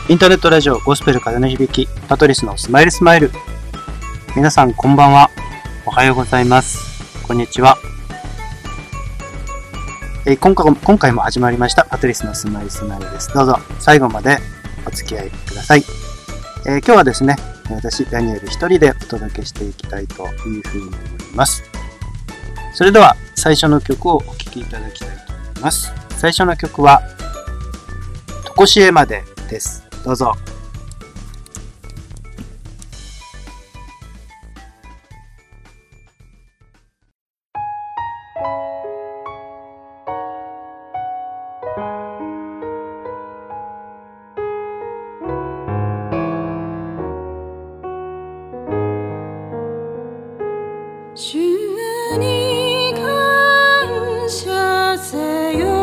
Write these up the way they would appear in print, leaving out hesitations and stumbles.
インターネットラジオゴスペル風の響き、パトリスのスマイルスマイル。皆さんこんばんは。おはようございます。こんにちは。今回も始まりましたパトリスのスマイルスマイルです。どうぞ最後までお付き合いください。今日はですね、私ダニエル一人でお届けしていきたいというふうに思います。それでは最初の曲をお聴きいただきたいと思います。最初の曲はとこしえまでです。どうぞ。 主に感謝せよ、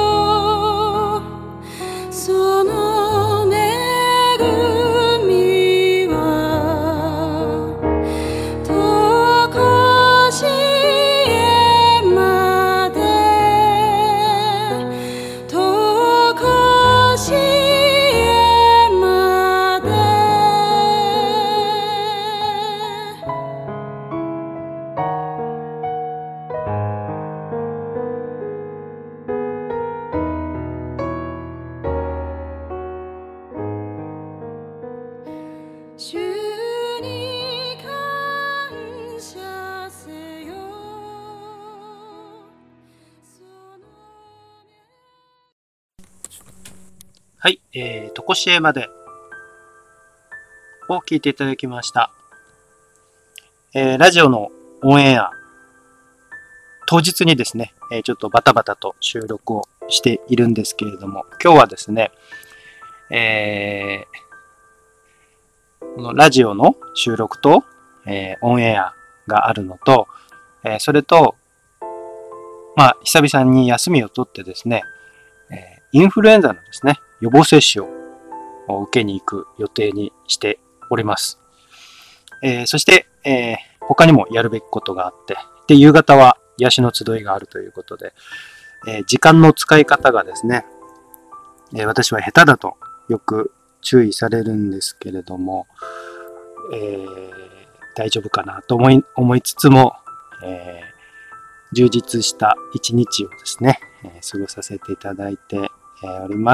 その恵みはとこしえまで、とこしえまで。主に感謝せよ。 はい、とこしえまでを聞いていただきました。ラジオのオンエア当日にですね、ちょっとバタバタと収録をしているんですけれども、今日はですね、このラジオの収録と、オンエアがあるのと、それと、久々に休みを取ってですね、インフルエンザのですね、予防接種を受けに行く予定にしております。そして、他にもやるべきことがあって、で、夕方は癒しの集いがあるということで、時間の使い方がですね、私は下手だとよく注意されるんですけれども、大丈夫かなと思いつつも、充実した一日をですね、過ごさせていただいております。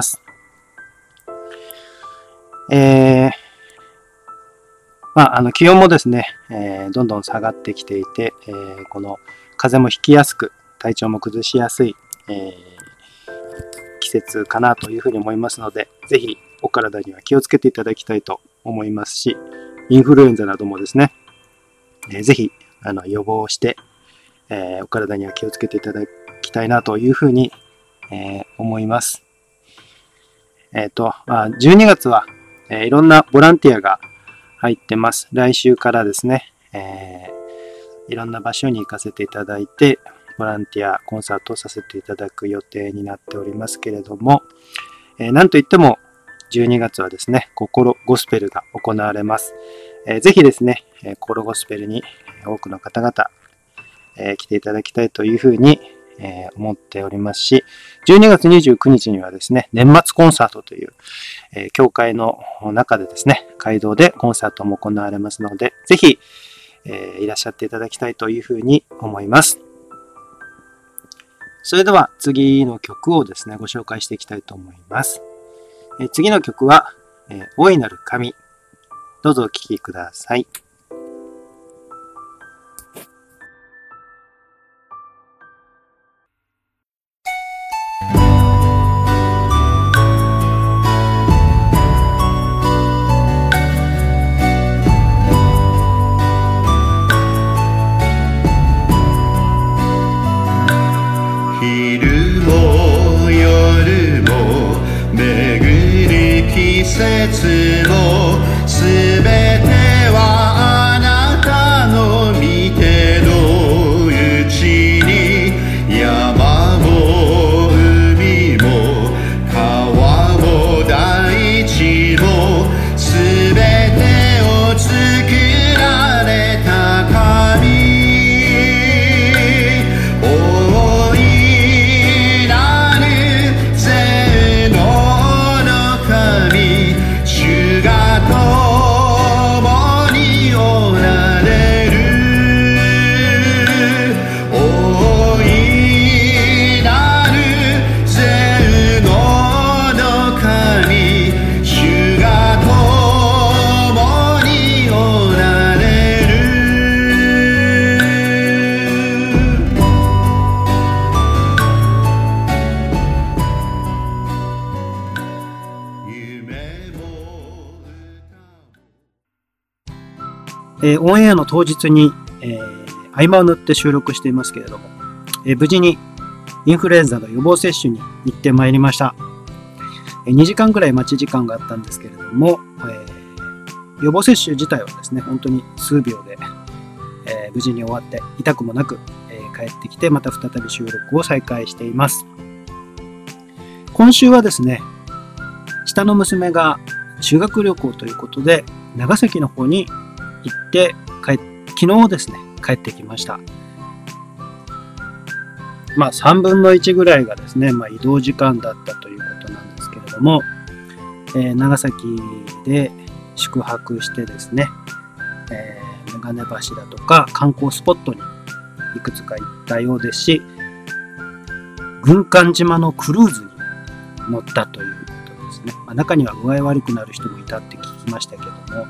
気温もですね、どんどん下がってきていて、この風邪もひきやすく、体調も崩しやすい、季節かなというふうに思いますので、ぜひお体には気をつけていただきたいと思いますし、インフルエンザなどもですね、ぜひ予防して、お体には気をつけていただきたいなというふうに、思います。12月はいろんなボランティアが入ってます。来週からですね、いろんな場所に行かせていただいて、ボランティアコンサートをさせていただく予定になっておりますけれども、なんといっても12月はですね、心ゴスペルが行われます。ぜひですね、心ゴスペルに多くの方々、来ていただきたいというふうに、思っておりますし、12月29日にはですね、年末コンサートという、教会の中でですね、会堂でコンサートも行われますので、ぜひ、いらっしゃっていただきたいというふうに思います。それでは次の曲をですね、ご紹介していきたいと思います。次の曲は、大いなる神。どうぞお聴きください。 昼も夜も巡る季節もすべてはオンエアの当日に、合間を縫って収録していますけれども、無事にインフルエンザの予防接種に行ってまいりました。2時間くらい待ち時間があったんですけれども、予防接種自体はですね、本当に数秒で、無事に終わって痛くもなく、帰ってきて、また再び収録を再開しています。今週はですね、下の娘が修学旅行ということで長崎の方に行って昨日ですね帰ってきました。3分の1ぐらいがですね、移動時間だったということなんですけれども、長崎で宿泊してですね、眼鏡橋だとか観光スポットにいくつか行ったようですし、軍艦島のクルーズに乗ったということですね。中には具合悪くなる人もいたって聞きましたけど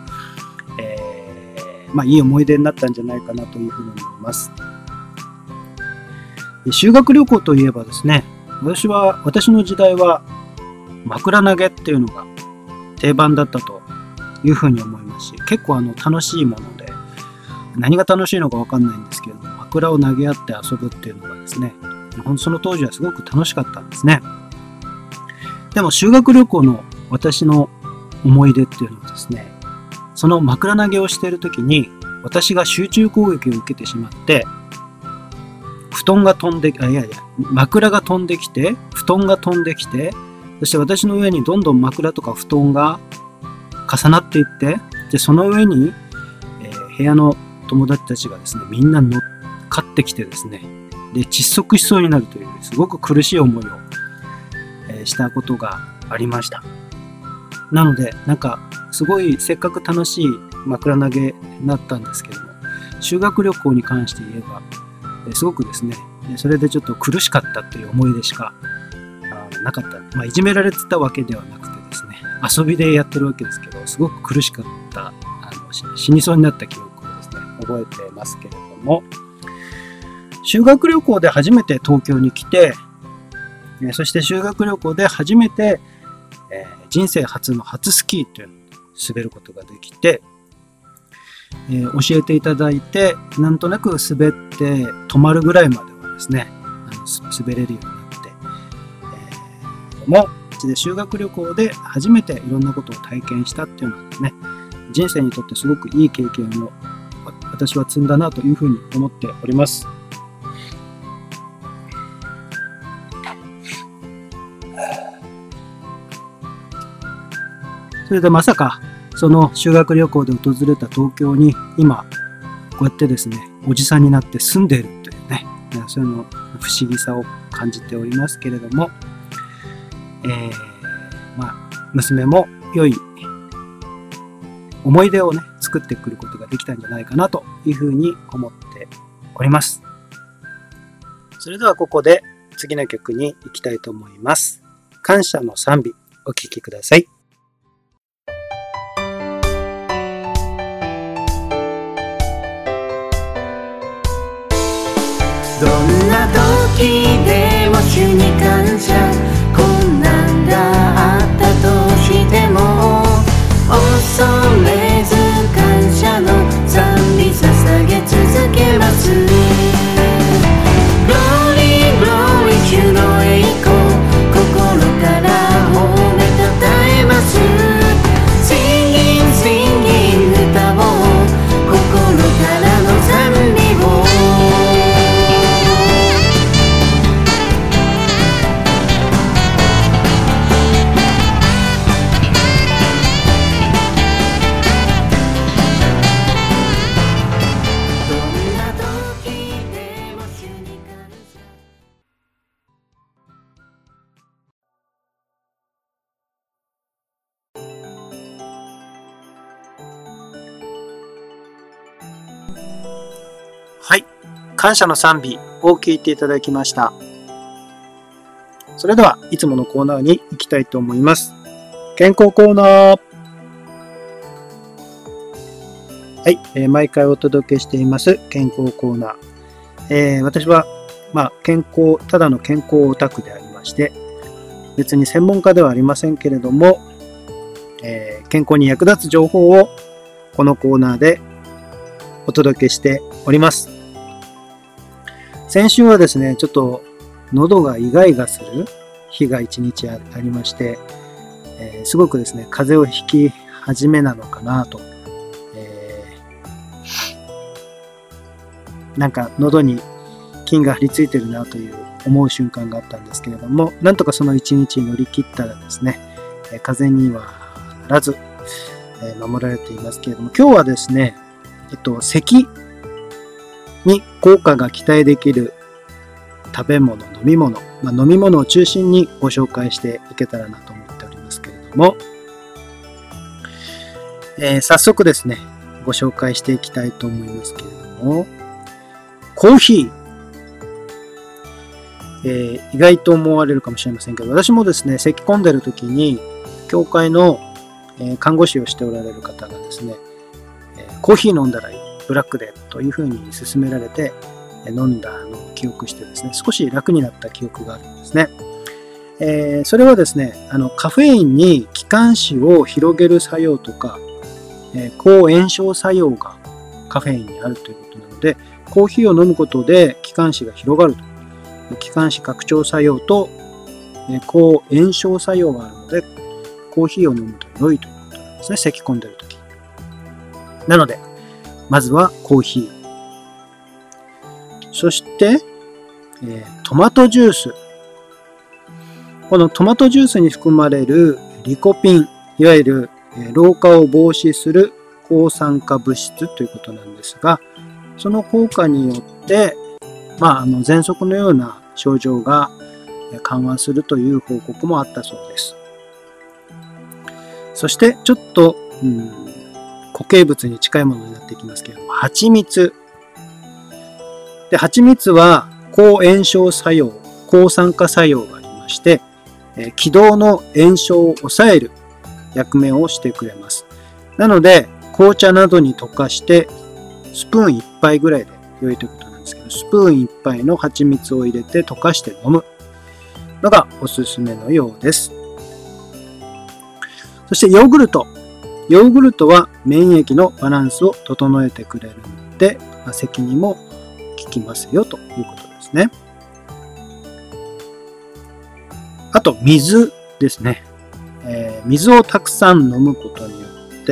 も、いい思い出になったんじゃないかなというふうに思います。修学旅行といえばですね、私の時代は枕投げっていうのが定番だったというふうに思いますし、結構楽しいもので、何が楽しいのか分かんないんですけれども、枕を投げ合って遊ぶっていうのがですね、その当時はすごく楽しかったんですね。でも修学旅行の私の思い出っていうのはですね、その枕投げをしている時に私が集中攻撃を受けてしまって、枕が飛んできて、布団が飛んできて、そして私の上にどんどん枕とか布団が重なっていって、でその上に、部屋の友達たちがですね、みんな乗っかってきてですね、で窒息しそうになるというすごく苦しい思いを、したことがありました。なので、すごいせっかく楽しい枕投げになったんですけども、修学旅行に関して言えば、すごくですね、それでちょっと苦しかったという思い出しかなかった。いじめられてたわけではなくてですね、遊びでやってるわけですけど、すごく苦しかった、死にそうになった記憶をですね、覚えてますけれども、修学旅行で初めて東京に来て、そして修学旅行で初めて、人生初の初スキーというのを滑ることができて、教えていただいて、なんとなく滑って止まるぐらいまではですね、滑れるようになって、修学旅行で初めていろんなことを体験したっていうのはですね、人生にとってすごくいい経験を私は積んだなというふうに思っております。それでまさかその修学旅行で訪れた東京に今こうやってですね、おじさんになって住んでいるというね、そういうの不思議さを感じておりますけれども、娘も良い思い出をね作ってくることができたんじゃないかなというふうに思っております。それではここで次の曲に行きたいと思います。感謝の賛美、お聴きください。 どんな時でも主に感謝、困難があったとしても恐れず感謝の賛美捧げ続けます。 Glory Glory 主の栄光、心から褒めたたえます。 Singing Singing 歌おう、心からの賛美を。 はい、感謝の賛美を聴いていただきました。それではいつものコーナーに行きたいと思います。健康コーナー。はい、毎回お届けしています健康コーナー。私はただの健康オタクでありまして、別に専門家ではありませんけれども、健康に役立つ情報をこのコーナーでお届けしております。先週はですね、ちょっと喉がイガイガする日が一日ありまして、すごくですね、風邪をひき始めなのかなと、なんか喉に菌が張り付いてるなという思う瞬間があったんですけれども、なんとかその一日乗り切ったらですね、風邪にはならず、守られていますけれども、今日はですね、咳に効果が期待できる食べ物、飲み物、飲み物を中心にご紹介していけたらなと思っておりますけれども、早速ですね、ご紹介していきたいと思いますけれども、コーヒー、意外と思われるかもしれませんけど、私もですね、咳込んでる時に、教会の看護師をしておられる方がですね、コーヒー飲んだらいい、ブラックでというふうに勧められて飲んだのを記憶してですね、少し楽になった記憶があるんですね。それはですね、カフェインに気管支を広げる作用とか、抗炎症作用がカフェインにあるということなので、コーヒーを飲むことで気管支が広がると。気管支拡張作用と抗炎症作用があるので、コーヒーを飲むと良いということなんですね、咳込んでるとき。なので、まずはコーヒー。そして、トマトジュース。このトマトジュースに含まれるリコピン、いわゆる老化を防止する抗酸化物質ということなんですが、その効果によって、喘息のような症状が緩和するという報告もあったそうです。そして、ちょっと、固形物に近いものになってきますけれども、蜂蜜。で、蜂蜜は抗炎症作用、抗酸化作用がありまして、気道の炎症を抑える役目をしてくれます。なので、紅茶などに溶かして、スプーン1杯ぐらいで良いということなんですけど、スプーン1杯の蜂蜜を入れて溶かして飲むのがおすすめのようです。そしてヨーグルト。ヨーグルトは免疫のバランスを整えてくれるので、咳にも効きますよということですね。あと水ですね。水をたくさん飲むことによって、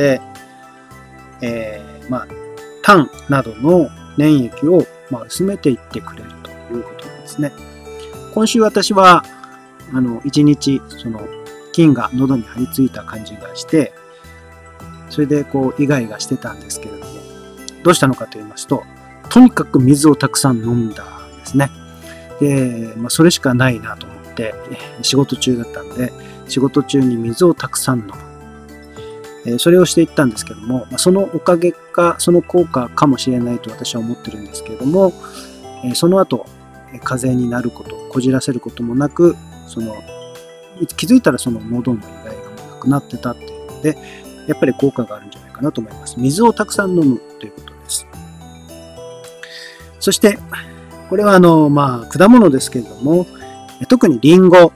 痰などの粘液を薄めていってくれるということなんですね。今週私は一日その菌が喉に張り付いた感じがして、それでイガイガしてたんですけれども、どうしたのかと言いますと、とにかく水をたくさん飲んだんですね。で、それしかないなと思って、仕事中だったんで、仕事中に水をたくさん飲む。それをしていったんですけども、そのおかげか、その効果かもしれないと私は思ってるんですけれども、その後、風邪になること、こじらせることもなく、気づいたらその喉のイガイガもなくなってたっていうので、やっぱり効果があるんじゃないかなと思います。水をたくさん飲むということです。そして、これは果物ですけれども、特にリンゴ。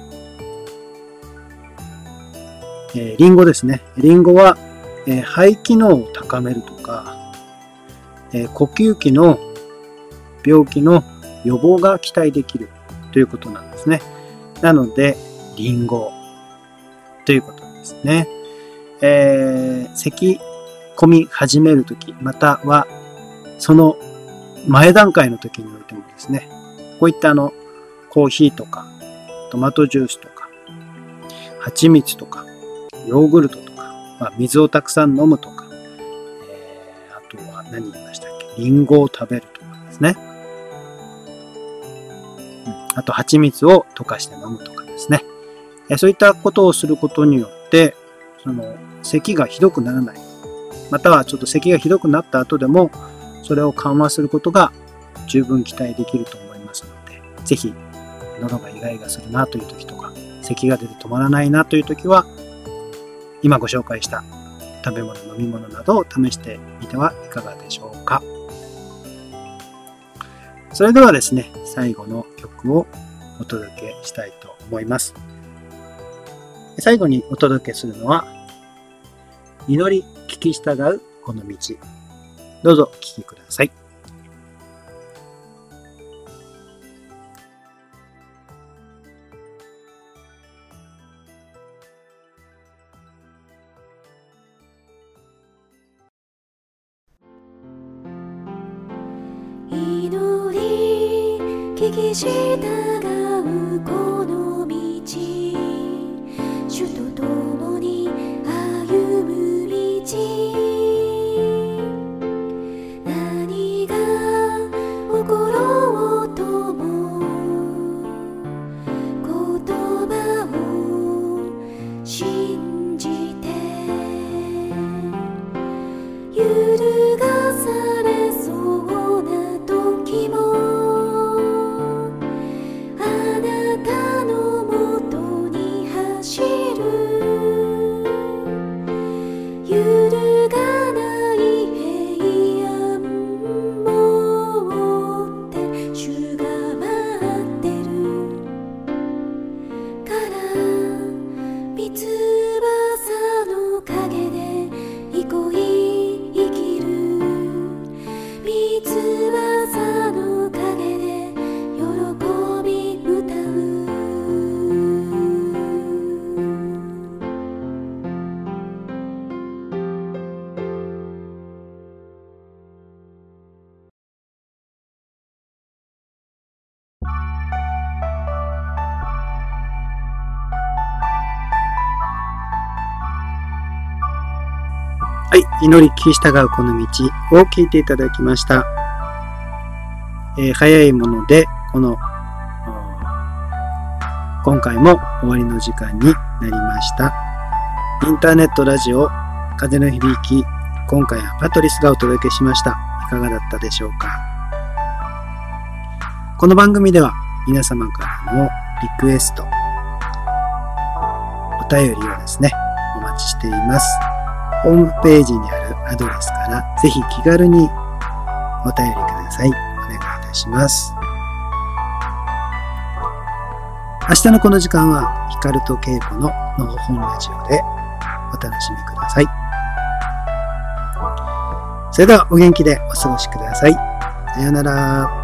リンゴですね。リンゴは、肺機能を高めるとか、呼吸器の病気の予防が期待できるということなんですね。なので、リンゴということですね。咳込み始めるとき、またはその前段階の時においてもですね、こういったコーヒーとかトマトジュースとか蜂蜜とかヨーグルトとか、水をたくさん飲むとか、あとは何言いましたっけ、リンゴを食べるとかですね、あと蜂蜜を溶かして飲むとかですね、そういったことをすることによって咳がひどくならない、またはちょっと咳がひどくなった後でもそれを緩和することが十分期待できると思いますので、ぜひ喉がイガイガするなという時とか、咳が出て止まらないなという時は、今ご紹介した食べ物、飲み物などを試してみてはいかがでしょうか。それではですね、最後の曲をお届けしたいと思います。最後にお届けするのは、祈り聞き従うこの道。 どうぞお聴きください。 祈り聞き従うこの道、主と共に歩む道、何が起ころうとも言葉を信じて揺るがされそうな時もあなたのもとに走る、揺るがない平安持って主が待ってるから三翼の陰で憩い生きる、三翼の陰で喜び歌う。 はい、祈り聞き従うこの道を聞いていただきました。早いもので今回も終わりの時間になりました。インターネットラジオ風の響き、今回はパトリスがお届けしました。いかがだったでしょうか。この番組では皆様からのリクエスト、お便りをですね、お待ちしています。ホームページにあるアドレスからぜひ気軽にお便りください。お願いいたします。明日のこの時間はヒカルとケイコののほほんラジオでお楽しみください。それではお元気でお過ごしください。さようなら。